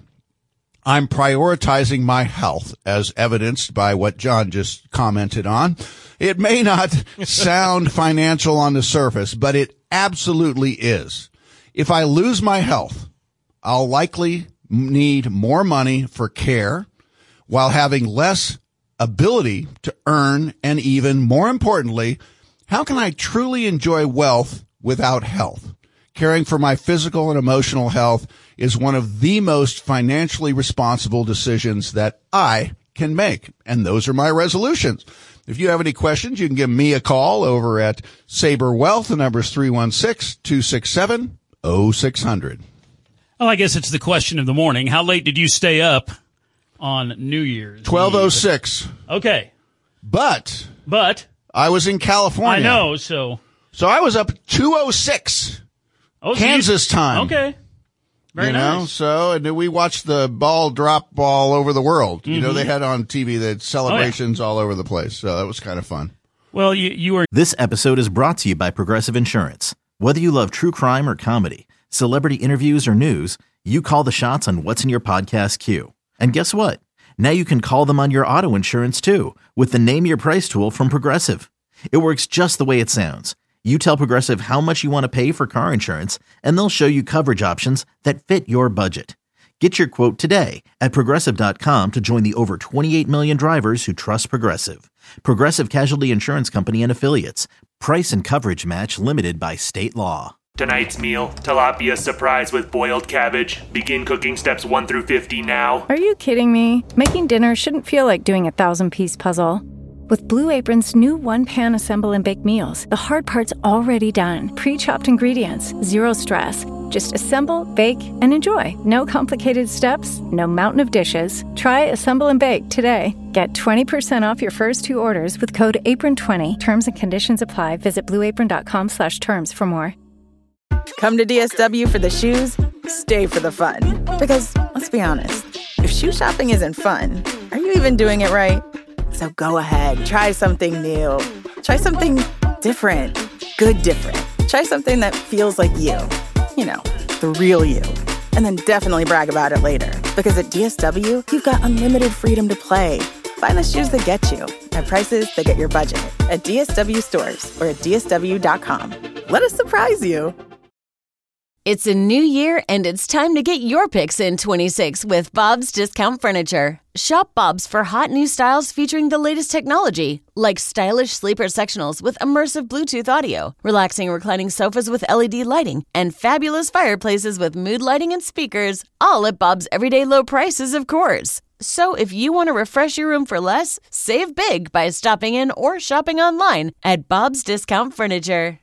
I'm prioritizing my health, as evidenced by what John just commented on. It may not sound financial on the surface, but it absolutely is. If I lose my health, I'll likely need more money for care while having less ability to earn and, even more importantly, How can I truly enjoy wealth without health? Caring for my physical and emotional health is one of the most financially responsible decisions that I can make. And those are my resolutions. If you have any questions, you can give me a call over at Sabre Wealth. The number is three one six, two six seven, oh six hundred. Well, I guess it's the question of the morning. How late did you stay up on New Year's? twelve oh six. Okay. But. But. I was in California. I know, so. So I was up two oh six. Oh, Kansas you, time. Okay. Very you know, nice. so, and then we watched the ball drop ball over the world. Mm-hmm. You know, they had on T V the celebrations oh, yeah. all over the place. So that was kind of fun. Well, you, you were. This episode is brought to you by Progressive Insurance. Whether you love true crime or comedy, celebrity interviews or news, you call the shots on what's in your podcast queue. And guess what? Now you can call them on your auto insurance too with the Name Your Price tool from Progressive. It works just the way it sounds. You tell Progressive how much you want to pay for car insurance, and they'll show you coverage options that fit your budget. Get your quote today at Progressive dot com to join the over twenty-eight million drivers who trust Progressive. Progressive Casualty Insurance Company and Affiliates. Price and coverage match limited by state law. Tonight's meal, tilapia surprise with boiled cabbage. Begin cooking steps one through fifty now. Are you kidding me? Making dinner shouldn't feel like doing a thousand-piece puzzle. With Blue Apron's new one-pan assemble and bake meals, the hard part's already done. Pre-chopped ingredients, zero stress. Just assemble, bake, and enjoy. No complicated steps, no mountain of dishes. Try Assemble and Bake today. Get twenty percent off your first two orders with code apron twenty. Terms and conditions apply. Visit blueapron.com slash terms for more. Come to D S W for the shoes, stay for the fun. Because, let's be honest, if shoe shopping isn't fun, are you even doing it right? So go ahead, try something new. Try something different. Good different. Try something that feels like you. You know, the real you. And then definitely brag about it later. Because at D S W, you've got unlimited freedom to play. Find the shoes that get you at prices that get your budget at D S W stores or at D S W dot com. Let us surprise you. It's a new year, and it's time to get your picks in twenty-six with Bob's Discount Furniture. Shop Bob's for hot new styles featuring the latest technology, like stylish sleeper sectionals with immersive Bluetooth audio, relaxing reclining sofas with L E D lighting, and fabulous fireplaces with mood lighting and speakers, all at Bob's everyday low prices, of course. So if you want to refresh your room for less, save big by stopping in or shopping online at Bob's Discount Furniture.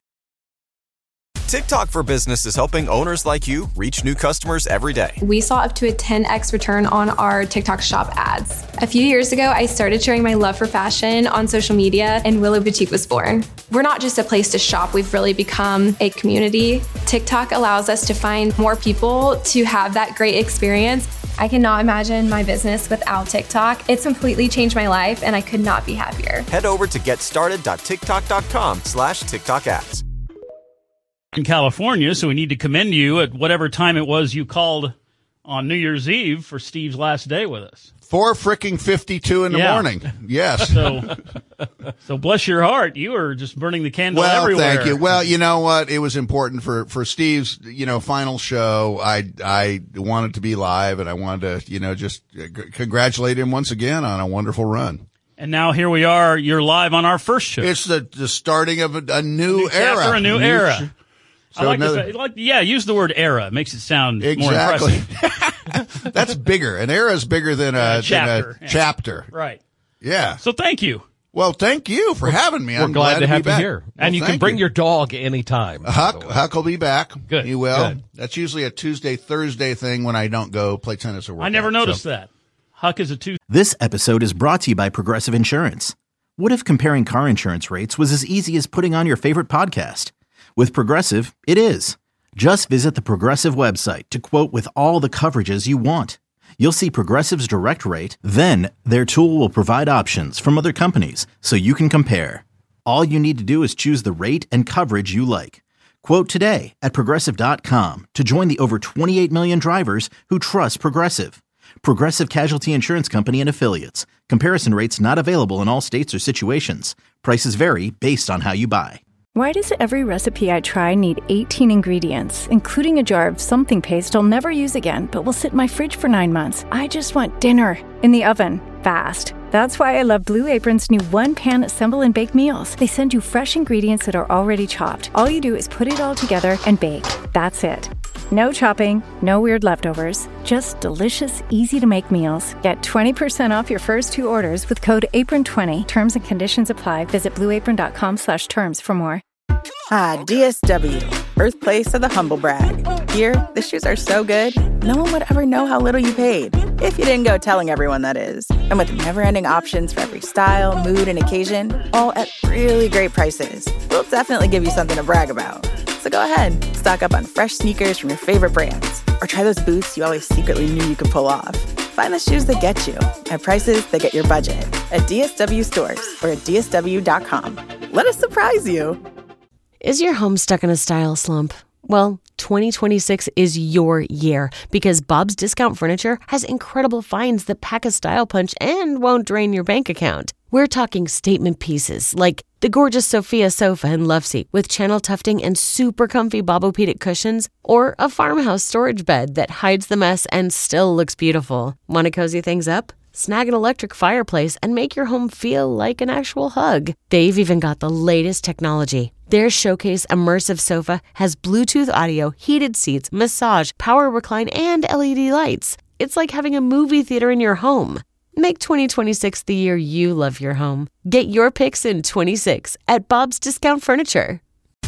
TikTok for Business is helping owners like you reach new customers every day. We saw up to a ten x return on our TikTok shop ads. A few years ago, I started sharing my love for fashion on social media, and Willow Boutique was born. We're not just a place to shop, we've really become a community. TikTok allows us to find more people to have that great experience. I cannot imagine my business without TikTok. It's completely changed my life, and I could not be happier. Head over to getstarted.tiktok.com slash TikTok ads. In California, so we need to commend you at whatever time it was you called on New Year's Eve for Steve's last day with us. Four freaking fifty-two in the yeah. morning. Yes. So, so bless your heart. You were just burning the candle well, everywhere. Well, thank you. Well, you know what? It was important for, for Steve's, you know, final show. I, I wanted to be live, and I wanted to, you know, just congratulate him once again on a wonderful run. And now here we are. You're live on our first show. It's the, the starting of a, a new, new era. Chapter, a new, new era. Sh- So I like, another, the, like, yeah, use the word era. It makes it sound exactly. more impressive. That's bigger. An era is bigger than a, uh, chapter. Than a yeah. chapter. Right. Yeah. So thank you. Well, thank you for we're, having me. We're I'm glad, glad to, to have be you back. here. Well, and you can bring you. your dog anytime. Huck, Huck will be back. Good. He will. Good. That's usually a Tuesday, Thursday thing when I don't go play tennis or work. I never out, noticed so. that. Huck is a Tuesday. This episode is brought to you by Progressive Insurance. What if comparing car insurance rates was as easy as putting on your favorite podcast? With Progressive, it is. Just visit the Progressive website to quote with all the coverages you want. You'll see Progressive's direct rate, then their tool will provide options from other companies so you can compare. All you need to do is choose the rate and coverage you like. Quote today at Progressive dot com to join the over twenty-eight million drivers who trust Progressive. Progressive Casualty Insurance Company and Affiliates. Comparison rates not available in all states or situations. Prices vary based on how you buy. Why does every recipe I try need eighteen ingredients, including a jar of something paste I'll never use again, but will sit in my fridge for nine months? I just want dinner in the oven. fast. That's why I love Blue Apron's new one-pan assemble and bake meals. They send you fresh ingredients that are already chopped. All you do is put it all together and bake. That's it. No chopping, no weird leftovers, just delicious, easy-to-make meals. Get twenty percent off your first two orders with code apron twenty. Terms and conditions apply. Visit blueapron.com slash terms for more. Ah, D S W, birthplace of the humble brag. Here, the shoes are so good, no one would ever know how little you paid. If you didn't go telling everyone, that is. And with never-ending options for every style, mood, and occasion, all at really great prices, we'll definitely give you something to brag about. So go ahead, stock up on fresh sneakers from your favorite brands, or try those boots you always secretly knew you could pull off. Find the shoes that get you at prices that get your budget at D S W stores or at D S W dot com. Let us surprise you. Is your home stuck in a style slump? Well, twenty twenty-six is your year because Bob's Discount Furniture has incredible finds that pack a style punch and won't drain your bank account. We're talking statement pieces like the gorgeous Sophia sofa and love seat with channel tufting and super comfy Bobopedic cushions, or a farmhouse storage bed that hides the mess and still looks beautiful. Want to cozy things up? Snag an electric fireplace and make your home feel like an actual hug. They've even got the latest technology. Their Showcase immersive sofa has Bluetooth audio, heated seats, massage, power recline, and L E D lights. It's like having a movie theater in your home. Make twenty twenty-six the year you love your home. Get your picks in twenty-six at Bob's Discount Furniture.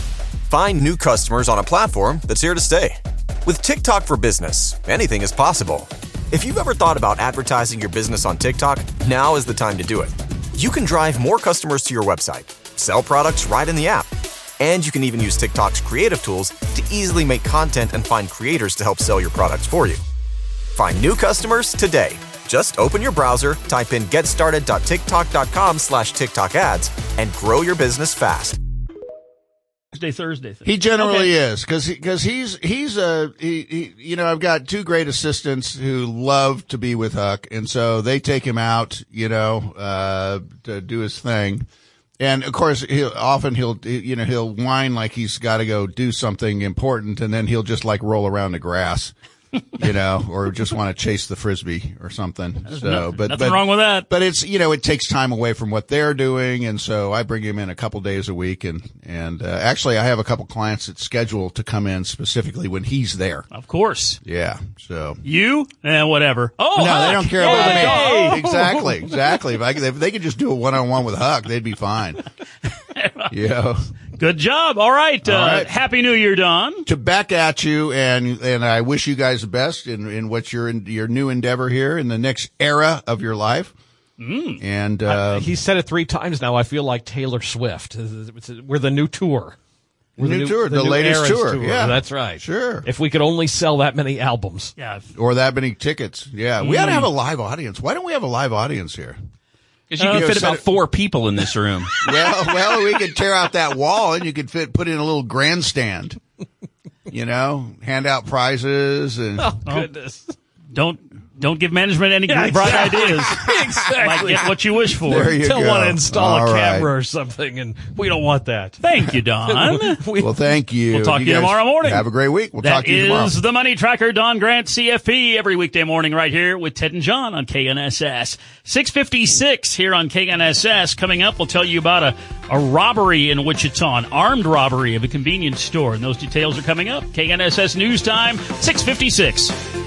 Find new customers on a platform that's here to stay. With TikTok for Business, anything is possible. If you've ever thought about advertising your business on TikTok, now is the time to do it. You can drive more customers to your website, sell products right in the app, and you can even use TikTok's creative tools to easily make content and find creators to help sell your products for you. Find new customers today. Just open your browser, type in getstarted.tiktok.com slash TikTok ads, and grow your business fast. Thursday, Thursday. He generally okay. is, because because he's he's a he, he you know I've got two great assistants who love to be with Huck, and so they take him out, you know, uh, to do his thing, and of course he'll often he'll you know he'll whine like he's got to go do something important, and then he'll just like roll around the grass. You know, or just want to chase the frisbee or something. There's so, no, but nothing but, wrong with that. But it's you know, it takes time away from what they're doing, and so I bring him in a couple days a week, and and uh, actually I have a couple clients that schedule to come in specifically when he's there. Of course. Yeah. So you and eh, whatever. Oh, no, Huck. they don't care Yay. about me. Oh. Exactly, exactly. If I could, if they could just do a one on one with Huck, they'd be fine. Yeah. Good job. All right. All uh, right. Happy New Year, Don. To back at you, and and I wish you guys the best in, in what your your new endeavor here in the next era of your life. Mm. And uh, uh, he said it three times now. I feel like Taylor Swift. We're the new tour. We're new, the new tour, the, the latest tour. tour. Yeah, that's right. Sure. If we could only sell that many albums, yeah, or that many tickets, yeah, we Mm. ought to have a live audience. Why don't we have a live audience here? Because you Uh, can fit set about it- four people in this room. Well, well, we could tear out that wall and you could fit put in a little grandstand. You know, hand out prizes and Oh, goodness. Don't don't give management any Yeah, bright exactly. ideas. Exactly. Like get what you wish for. There you They'll go. want to install All a right. camera or something, and we don't want that. Thank you, Don. We- Well, thank you. We'll talk to you guys tomorrow morning. Have a great week. We'll That talk to you tomorrow. is the Money Tracker, Don Grant, C F P, every weekday morning right here with Ted and John on K N S S. six fifty-six here on K N S S. Coming up, we'll tell you about a, a robbery in Wichita, an armed robbery of a convenience store. And those details are coming up. K N S S News Time, six fifty-six.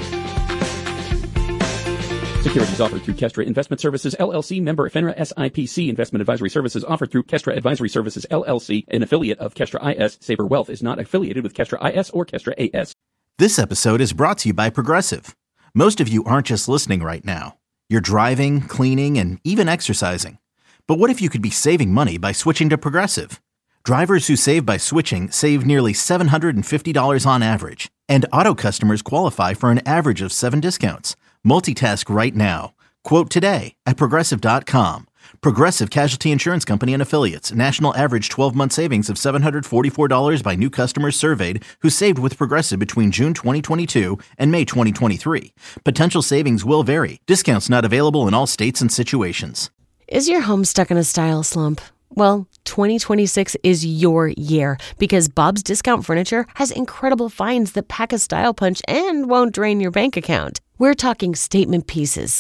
Securities offered through Kestra Investment Services, L L C, member FINRA S I P C. Investment advisory services offered through Kestra Advisory Services, L L C, an affiliate of Kestra I S. Saber Wealth is not affiliated with Kestra I S or Kestra A S. This episode is brought to you by Progressive. Most of you aren't just listening right now. You're driving, cleaning, and even exercising. But what if you could be saving money by switching to Progressive? Drivers who save by switching save nearly seven hundred fifty dollars on average. And auto customers qualify for an average of seven discounts. Multitask right now. Quote today at Progressive dot com. Progressive Casualty Insurance Company and Affiliates. National average twelve-month savings of seven hundred forty-four dollars by new customers surveyed who saved with Progressive between June twenty twenty-two and May twenty twenty-three. Potential savings will vary. Discounts not available in all states and situations. Is your home stuck in a style slump? Well, twenty twenty-six is your year because Bob's Discount Furniture has incredible finds that pack a style punch and won't drain your bank account. We're talking statement pieces like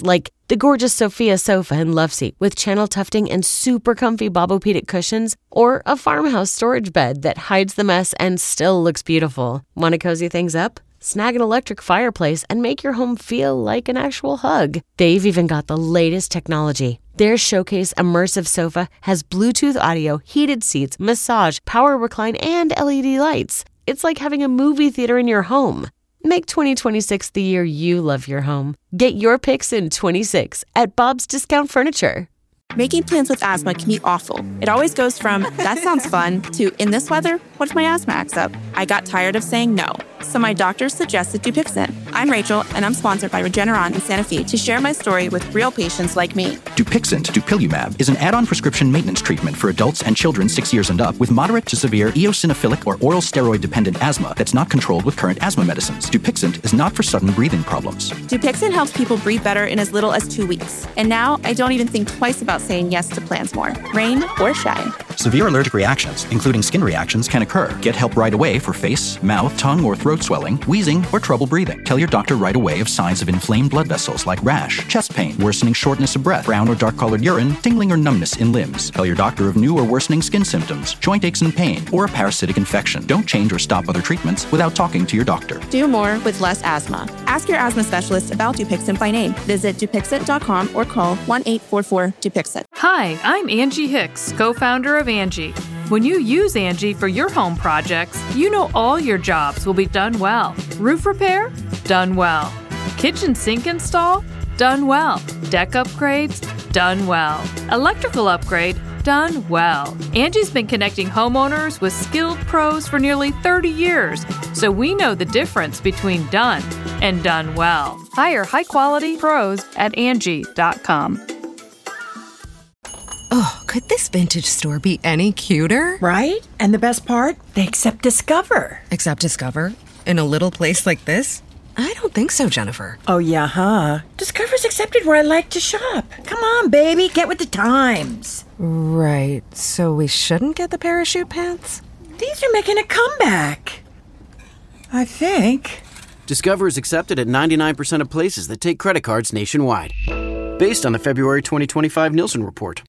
The gorgeous Sophia sofa and love seat with channel tufting and super comfy Bobopedic cushions, or a farmhouse storage bed that hides the mess and still looks beautiful. Want to cozy things up? Snag an electric fireplace and make your home feel like an actual hug. They've even got the latest technology. Their Showcase Immersive Sofa has Bluetooth audio, heated seats, massage, power recline, and L E D lights. It's like having a movie theater in your home. Make twenty twenty-six the year you love your home. Get your picks in twenty-six at Bob's Discount Furniture. Making plans with asthma can be awful. It always goes from, that sounds fun, to, in this weather, what if my asthma acts up? I got tired of saying no, so my doctor suggested Dupixent. I'm Rachel, and I'm sponsored by Regeneron and Sanofi to share my story with real patients like me. Dupixent, dupilumab, is an add-on prescription maintenance treatment for adults and children six years and up with moderate to severe eosinophilic or oral steroid-dependent asthma that's not controlled with current asthma medicines. Dupixent is not for sudden breathing problems. Dupixent helps people breathe better in as little as two weeks. And now, I don't even think twice about saying yes to plans more, rain or shine. Severe allergic reactions, including skin reactions, can occur. Get help right away for face, mouth, tongue, or throat swelling, wheezing, or trouble breathing. Tell your doctor right away of signs of inflamed blood vessels like rash, chest pain, worsening shortness of breath, brown or dark-colored urine, tingling or numbness in limbs. Tell your doctor of new or worsening skin symptoms, joint aches and pain, or a parasitic infection. Don't change or stop other treatments without talking to your doctor. Do more with less asthma. Ask your asthma specialist about Dupixent by name. Visit Dupixent dot com or call one eight four four Dupixent. Hi, I'm Angie Hicks, co-founder of Angie. When you use Angie for your home projects, you know all your jobs will be done well. Roof repair? Done well. Kitchen sink install? Done well. Deck upgrades? Done well. Electrical upgrade? Done well. Angie's been connecting homeowners with skilled pros for nearly thirty years, so we know the difference between done and done well. Hire high-quality pros at Angie dot com. Oh, could this vintage store be any cuter? Right? And the best part? They accept Discover. Accept Discover? In a little place like this? I don't think so, Jennifer. Oh, yeah, huh? Discover's accepted where I like to shop. Come on, baby, get with the times. Right, so we shouldn't get the parachute pants? These are making a comeback. I think. Discover is accepted at ninety-nine percent of places that take credit cards nationwide. Based on the February twenty twenty-five Nielsen report.